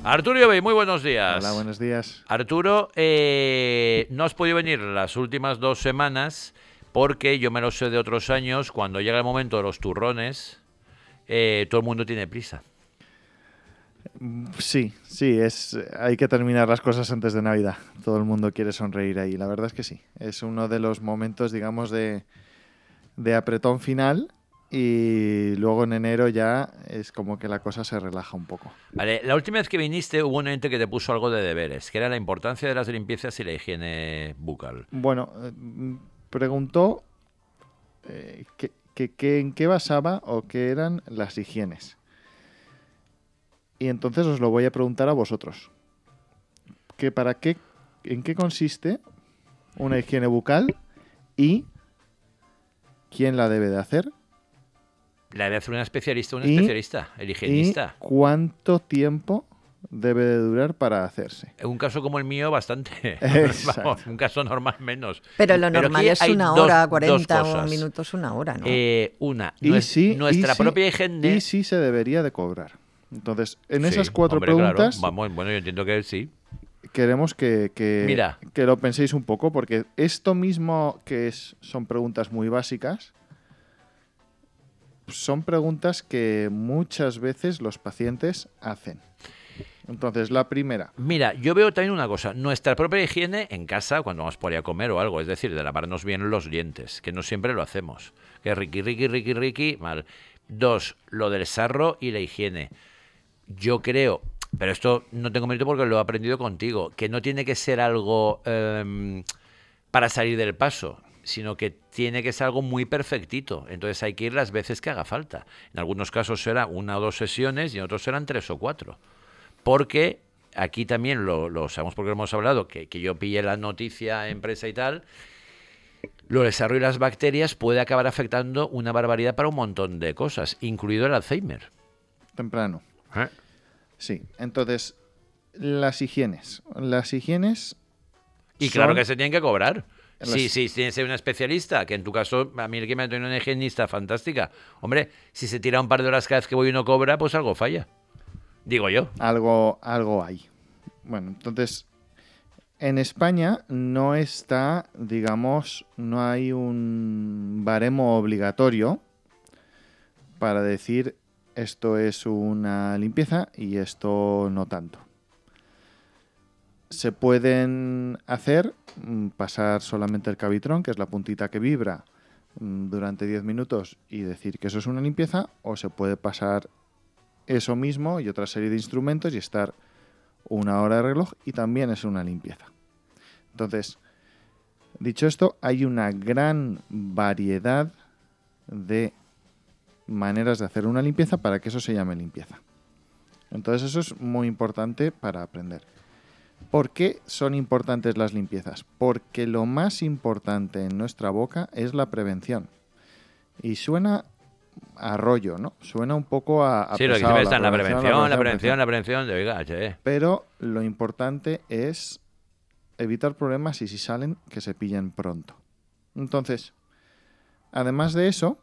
Arturo Llobey, muy buenos días. Hola, buenos días. Arturo, no has podido venir las últimas 2 semanas porque yo me lo sé de otros años, cuando llega el momento de los turrones, todo el mundo tiene prisa. Sí, hay que terminar las cosas antes de Navidad. Todo el mundo quiere sonreír ahí. La verdad es que sí. Es uno de los momentos, digamos, de apretón final. Y luego en enero ya es como que la cosa se relaja un poco. Vale, la última vez que viniste hubo un ente que te puso algo de deberes, que era la importancia de las limpiezas y la higiene bucal. Bueno, preguntó en qué basaba o qué eran las higienes. Y entonces os lo voy a preguntar a vosotros. ¿En qué consiste una higiene bucal y quién la debe de hacer? La debe hacer un especialista, el higienista. ¿Y cuánto tiempo debe de durar para hacerse? En un caso como el mío, bastante. Vamos, un caso normal menos. Pero lo normal aquí es hay una hora, dos 40 cosas. minutos, una hora, ¿no? Nuestra propia higiene... Y sí se debería de cobrar. Entonces, en Sí, esas 4 hombre, preguntas... Claro. Vamos, bueno, yo entiendo que sí. Queremos que Mira. lo penséis un poco, porque esto mismo son preguntas muy básicas, son preguntas que muchas veces los pacientes hacen. Entonces, la primera. Mira, yo veo también una cosa. Nuestra propia higiene en casa, cuando vamos por ahí a comer o algo, es decir, de lavarnos bien los dientes, que no siempre lo hacemos. Que riqui, mal. 2, lo del sarro y la higiene. Yo creo, pero esto no tengo mérito porque lo he aprendido contigo, que no tiene que ser algo para salir del paso, sino que tiene que ser algo muy perfectito. Entonces hay que ir las veces que haga falta. En algunos casos será 1 o 2 sesiones y en otros serán 3 o 4. Porque aquí también lo sabemos porque lo hemos hablado, que yo pillé la noticia en prensa y tal, lo del sarro y las bacterias puede acabar afectando una barbaridad para un montón de cosas, incluido el Alzheimer. Temprano. Sí, entonces, las higienes. Y claro que se tienen que cobrar. Sí, tienes que ser un especialista, que en tu caso, a mí el que me ha tenido una higienista fantástica. Hombre, si se tira un par de horas cada vez que voy y no cobra, pues algo falla. Digo yo. Algo hay. Bueno, entonces, en España no está, digamos, no hay un baremo obligatorio para decir esto es una limpieza y esto no tanto. Se pueden hacer, pasar solamente el cavitrón, que es la puntita que vibra, durante 10 minutos y decir que eso es una limpieza, o se puede pasar eso mismo y otra serie de instrumentos y estar 1 hora de reloj y también es una limpieza. Entonces, dicho esto, hay una gran variedad de maneras de hacer una limpieza para que eso se llame limpieza. Entonces eso es muy importante para aprender. ¿Por qué son importantes las limpiezas? Porque lo más importante en nuestra boca es la prevención. Y suena a rollo, ¿no? Suena un poco a sí, pesado, lo que está en la prevención, de oiga, che. Pero lo importante es evitar problemas y si salen, que se pillen pronto. Entonces, además de eso,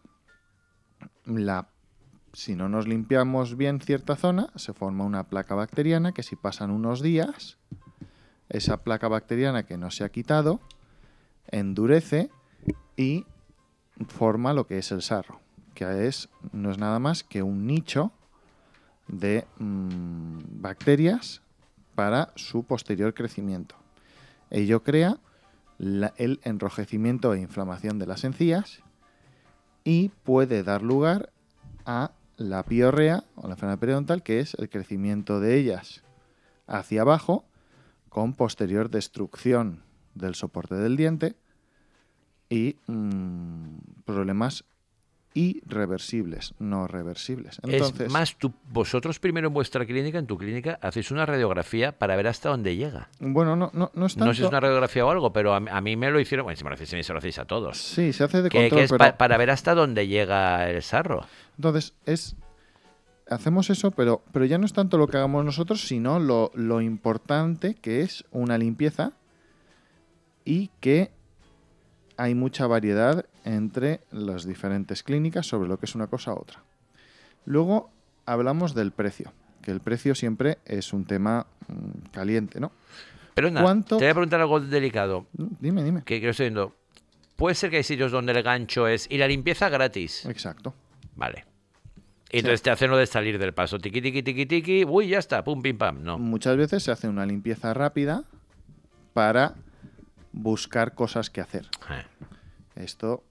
si no nos limpiamos bien cierta zona, se forma una placa bacteriana que si pasan unos días, esa placa bacteriana que no se ha quitado, endurece y forma lo que es el sarro, que no es nada más que un nicho de bacterias para su posterior crecimiento. Ello crea el enrojecimiento e inflamación de las encías y puede dar lugar a la piorrea o la enfermedad periodontal, que es el crecimiento de ellas hacia abajo con posterior destrucción del soporte del diente y problemas irreversibles, no reversibles. Entonces, es más, vosotros primero en vuestra clínica, en tu clínica, hacéis una radiografía para ver hasta dónde llega. Bueno, no es tanto. No sé si es una radiografía o algo, pero a mí me lo hicieron. Bueno, si me lo hacéis a mí, se lo hacéis a todos. Sí, se hace de control, pero para ver hasta dónde llega el sarro. Entonces, hacemos eso, pero ya no es tanto lo que hagamos nosotros, sino lo importante que es una limpieza y que hay mucha variedad entre las diferentes clínicas sobre lo que es una cosa u otra. Luego hablamos del precio. que el precio siempre es un tema caliente, ¿no? Pero nada, ¿Cuánto? te voy a preguntar algo delicado. Dime. Que estoy viendo. Puede ser que hay sitios donde el gancho es... Y la limpieza gratis. Exacto. Vale. Y entonces te hacen lo de salir del paso. Tiqui, tiqui, tiqui, tiqui. Uy, ya está. Pum, pim, pam. No. Muchas veces se hace una limpieza rápida para buscar cosas que hacer. Esto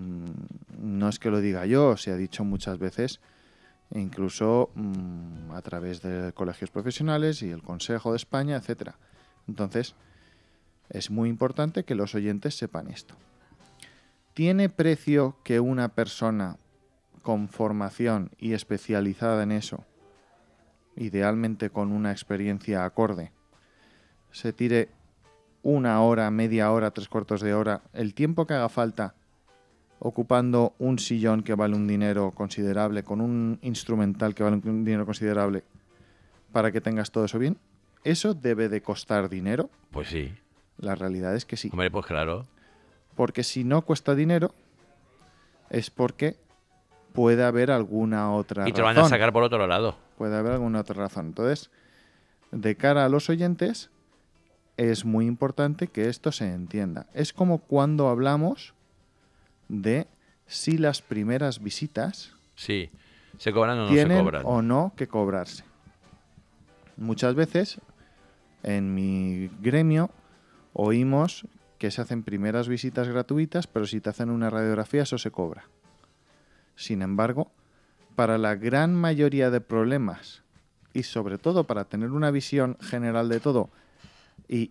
no es que lo diga yo, se ha dicho muchas veces, incluso a través de colegios profesionales y el Consejo de España, etcétera. Entonces, es muy importante que los oyentes sepan esto. ¿Tiene precio que una persona con formación y especializada en eso, idealmente con una experiencia acorde, se tire 1 hora, media hora, 3/4 de hora, el tiempo que haga falta, ocupando un sillón que vale un dinero considerable, con un instrumental que vale un dinero considerable, para que tengas todo eso bien? ¿Eso debe de costar dinero? Pues sí. La realidad es que sí. Hombre, pues claro. Porque si no cuesta dinero, es porque puede haber alguna otra razón. Y te lo van a sacar por otro lado. Puede haber alguna otra razón. Entonces, de cara a los oyentes, es muy importante que esto se entienda. Es como cuando hablamos de si las primeras visitas Sí. ¿Se cobran o no se tienen cobran? o no que cobrarse. Muchas veces, en mi gremio, oímos que se hacen primeras visitas gratuitas, pero si te hacen una radiografía, eso se cobra. Sin embargo, para la gran mayoría de problemas, y sobre todo para tener una visión general de todo y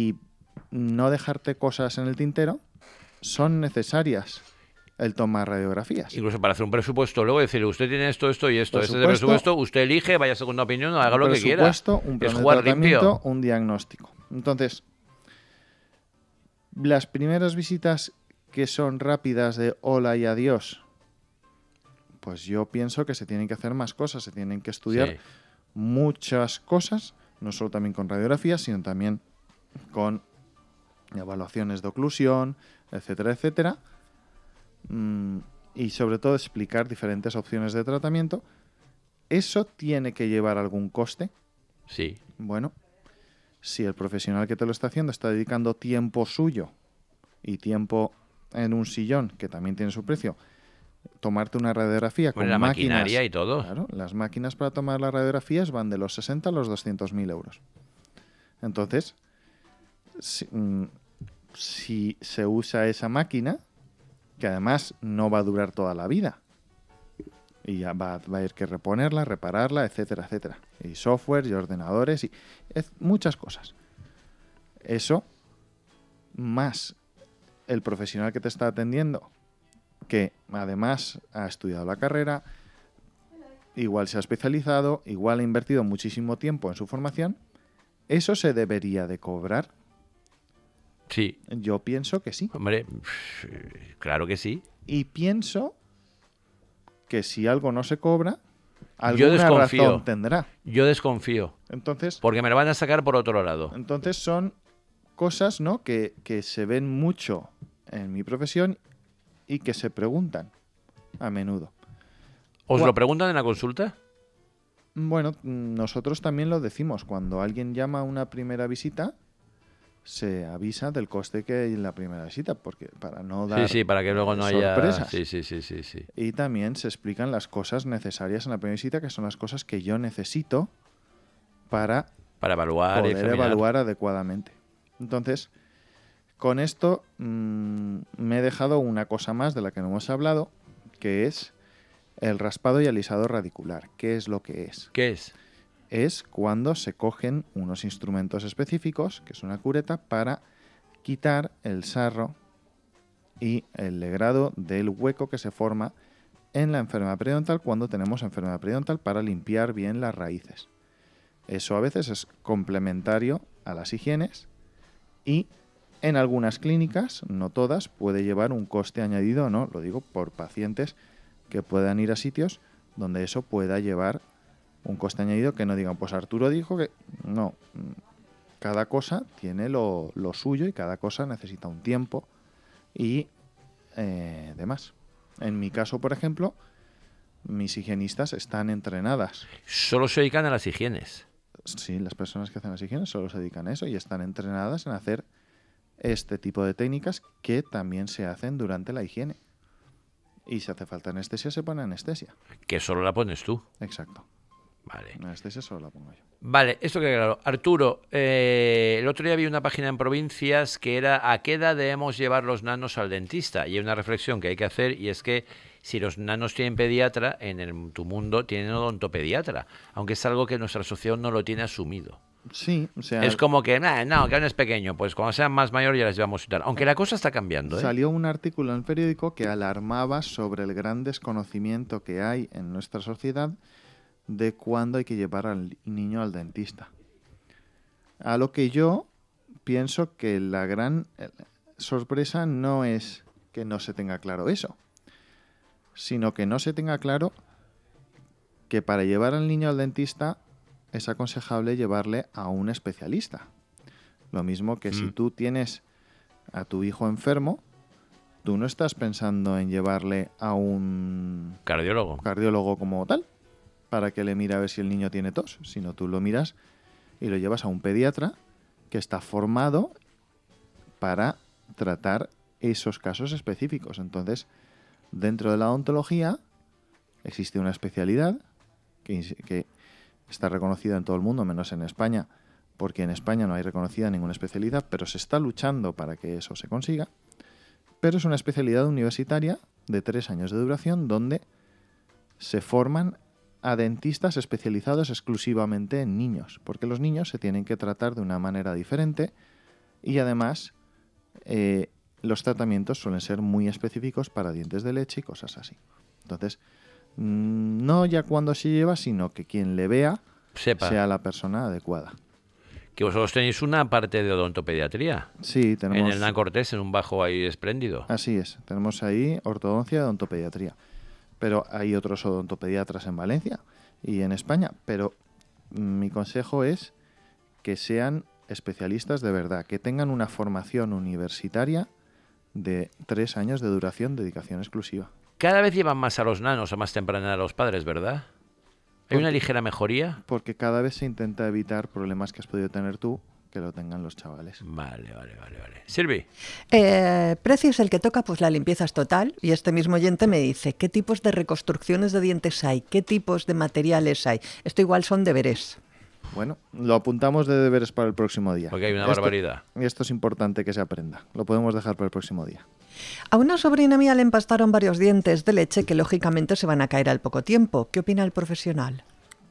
no dejarte cosas en el tintero, son necesarias el tomar radiografías. Incluso para hacer un presupuesto, luego decir, usted tiene esto, esto y esto. Este es el Presupuesto, presupuesto, usted elige, vaya a segunda opinión, haga lo que quiera. Presupuesto, un plan Es de jugar tratamiento, limpio. un diagnóstico. Entonces, las primeras visitas que son rápidas de hola y adiós, pues yo pienso que se tienen que hacer más cosas, se tienen que estudiar Sí. muchas cosas, no solo también con radiografías, sino también con evaluaciones de oclusión, etcétera, etcétera. Y sobre todo explicar diferentes opciones de tratamiento. ¿Eso tiene que llevar algún coste? Sí. Bueno, si el profesional que te lo está haciendo está dedicando tiempo suyo y tiempo en un sillón, que también tiene su precio, tomarte una radiografía con Bueno, la máquinas... maquinaria y todo. Claro, las máquinas para tomar las radiografías van de los 60 a los 200.000 euros. Entonces, si se usa esa máquina, que además no va a durar toda la vida, y ya va a haber que reponerla, repararla, etcétera, etcétera. Y software, y ordenadores, y muchas cosas. Eso, más el profesional que te está atendiendo, que además ha estudiado la carrera, igual se ha especializado, igual ha invertido muchísimo tiempo en su formación, ¿eso se debería de cobrar? Sí. Yo pienso que sí. Hombre, claro que sí. Y pienso que si algo no se cobra, Yo alguna desconfío. razón tendrá. Yo desconfío. Entonces, Porque me lo van a sacar por otro lado. son cosas, ¿no?, que se ven mucho en mi profesión y que se preguntan a menudo. ¿Os lo preguntan en la consulta? Bueno, nosotros también lo decimos. Cuando alguien llama a una primera visita, se avisa del coste que hay en la primera visita, porque para no dar Sí, para que luego no haya... sorpresas. Sí. Y también se explican las cosas necesarias en la primera visita, que son las cosas que yo necesito para evaluar y poder examinar. evaluar adecuadamente. Entonces, con esto me he dejado una cosa más de la que no hemos hablado, que es el raspado y alisado radicular. ¿Qué es lo que es? ¿Qué es? Es cuando se cogen unos instrumentos específicos, que es una cureta, para quitar el sarro y el legrado del hueco que se forma en la enfermedad periodontal cuando tenemos enfermedad periodontal, para limpiar bien las raíces. Eso a veces es complementario a las higienes y en algunas clínicas, no todas, puede llevar un coste añadido, ¿no? Lo digo por pacientes que puedan ir a sitios donde eso pueda llevar un coste añadido, que no digan, pues Arturo dijo que... No, cada cosa tiene lo suyo y cada cosa necesita un tiempo y demás. En mi caso, por ejemplo, mis higienistas están entrenadas. Solo se dedican a las higienes. Sí, las personas que hacen las higienes solo se dedican a eso y están entrenadas en hacer este tipo de técnicas que también se hacen durante la higiene. Y si hace falta anestesia, se pone anestesia. Que solo la pones tú. Exacto. Vale. La anestesia solo la pongo yo. Vale, esto queda claro. Arturo, el otro día vi una página en Provincias que era ¿a qué edad debemos llevar los nanos al dentista? Y hay una reflexión que hay que hacer y es que si los nanos tienen pediatra, tu mundo tienen odontopediatra, aunque es algo que nuestra sociedad no lo tiene asumido. Sí, o sea... Es como que, no, que aún es pequeño, pues cuando sean más mayor ya les llevamos y tal. Aunque la cosa está cambiando, ¿eh? Salió un artículo en el periódico que alarmaba sobre el gran desconocimiento que hay en nuestra sociedad de cuándo hay que llevar al niño al dentista. A lo que yo pienso que la gran sorpresa no es que no se tenga claro eso, sino que no se tenga claro que para llevar al niño al dentista es aconsejable llevarle a un especialista. Lo mismo que si tú tienes a tu hijo enfermo, tú no estás pensando en llevarle a un cardiólogo como tal, para que le mire a ver si el niño tiene tos, sino tú lo miras y lo llevas a un pediatra que está formado para tratar esos casos específicos. Entonces, dentro de la odontología existe una especialidad que está reconocida en todo el mundo, menos en España, porque en España no hay reconocida ninguna especialidad, pero se está luchando para que eso se consiga. Pero es una especialidad universitaria de 3 años de duración donde se forman a dentistas especializados exclusivamente en niños, porque los niños se tienen que tratar de una manera diferente y además los tratamientos suelen ser muy específicos para dientes de leche y cosas así. Entonces, no ya cuando se lleva, sino que quien le vea sea la persona adecuada. Que vosotros tenéis una parte de odontopediatría. Sí, tenemos. En el Hernán Cortés, en un bajo ahí espléndido. Así es, tenemos ahí ortodoncia y odontopediatría. Pero hay otros odontopediatras en Valencia y en España. Pero mi consejo es que sean especialistas de verdad, que tengan una formación universitaria de 3 años de duración, dedicación exclusiva. Cada vez llevan más a los nanos a más temprana edad a los padres, ¿verdad? ¿Hay una ligera mejoría? Porque cada vez se intenta evitar problemas que has podido tener tú, que lo tengan los chavales. Vale. Silvi. Precio es el que toca, pues la limpieza es total. Y este mismo oyente me dice, ¿qué tipos de reconstrucciones de dientes hay? ¿Qué tipos de materiales hay? Esto igual son deberes. Bueno, lo apuntamos de deberes para el próximo día. Porque hay una barbaridad. Y esto es importante que se aprenda. Lo podemos dejar para el próximo día. A una sobrina mía le empastaron varios dientes de leche que lógicamente se van a caer al poco tiempo. ¿Qué opina el profesional?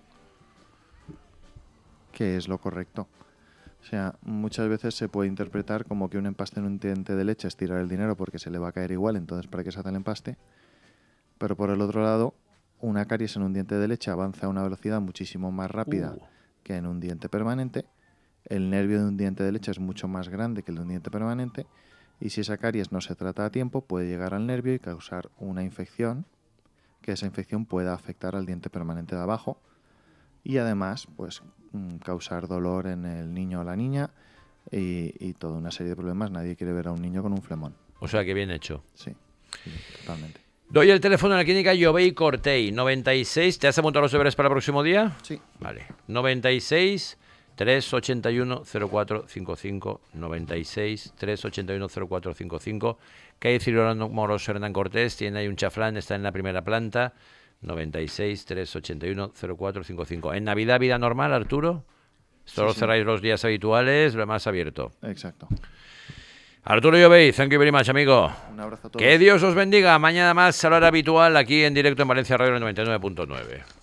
Que es lo correcto. O sea, muchas veces se puede interpretar como que un empaste en un diente de leche es tirar el dinero porque se le va a caer igual, entonces ¿para qué se hace el empaste? Pero por el otro lado, una caries en un diente de leche avanza a una velocidad muchísimo más rápida que en un diente permanente. El nervio de un diente de leche es mucho más grande que el de un diente permanente y si esa caries no se trata a tiempo puede llegar al nervio y causar una infección, que esa infección pueda afectar al diente permanente de abajo y además pues causar dolor en el niño o la niña y toda una serie de problemas. Nadie quiere ver a un niño con un flemón. O sea que bien hecho. Sí, totalmente. Doy el teléfono en la clínica Jovey Cortey, 96. ¿Te has apuntado los deberes para el próximo día? Sí. Vale. 96 381 0455. 96 381 0455. Calle Cirolano Moros Hernán Cortés. Tiene ahí un chaflán, está en la primera planta. 96 381 0455. En Navidad, vida normal, Arturo. Solo cerráis los días habituales, lo más abierto. Exacto. Arturo Jovey, thank you very much, amigo. Un abrazo a todos. Que Dios os bendiga. Mañana más a la hora habitual aquí en directo en Valencia Radio 99.9.